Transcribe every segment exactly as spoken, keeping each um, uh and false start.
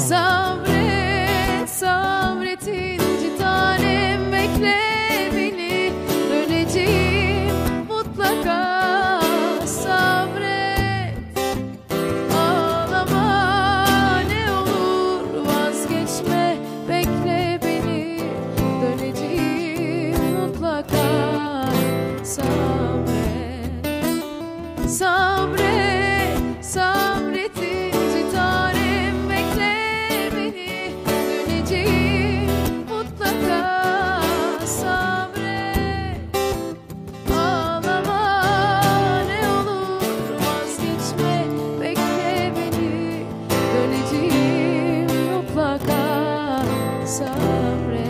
Sabret, sabret inci tanem, bekle beni, döneceğim mutlaka. Sabret, ağlama ne olur, vazgeçme, bekle beni, döneceğim mutlaka. Sabret, sabret, sabret inci tanem, bekle beni, döneceğim mutlaka. Sabret, ağlama ne olur, vazgeçme, bekle beni, döneceğim mutlaka. Sabret.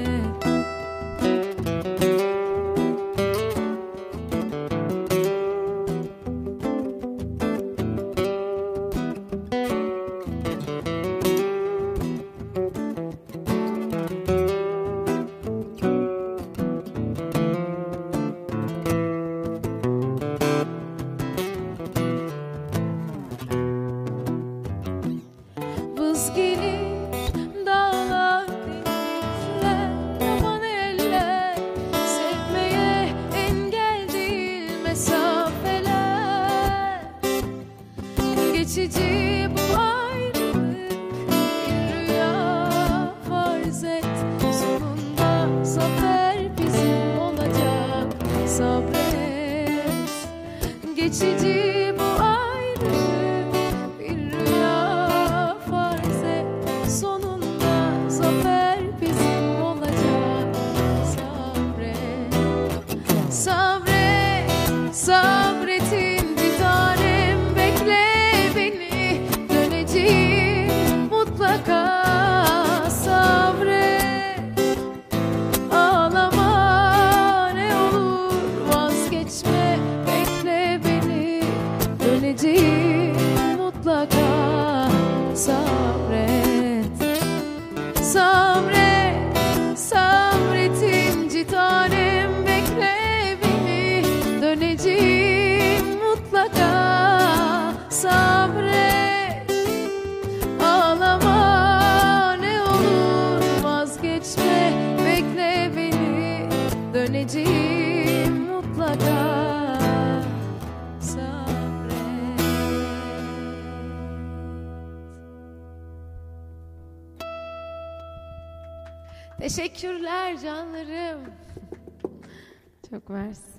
Vız gelir dağlar, denizler, aman eller, sevmeye engel değil mesafeler. Geçici bu ayrılık bir rüya, farz et, sonunda zafer bizim olacak. Sabret, geçici bu ayrılık bir rüya, farz et, sonunda zafer bizim olacak. Sabret, sabret, sabret inci tanem, bekle beni, döneceğim mutlaka. Sabret, ağlama ne olur, vazgeçme, bekle beni, döneceğim mutlaka. Sabret, sabret, sabret inci tanem, bekle beni, döneceğim mutlaka. Sabret, ağlama ne olur, vazgeçme, bekle beni, döneceğim mutlaka. Sabret. Teşekkürler canlarım. Çok mersi.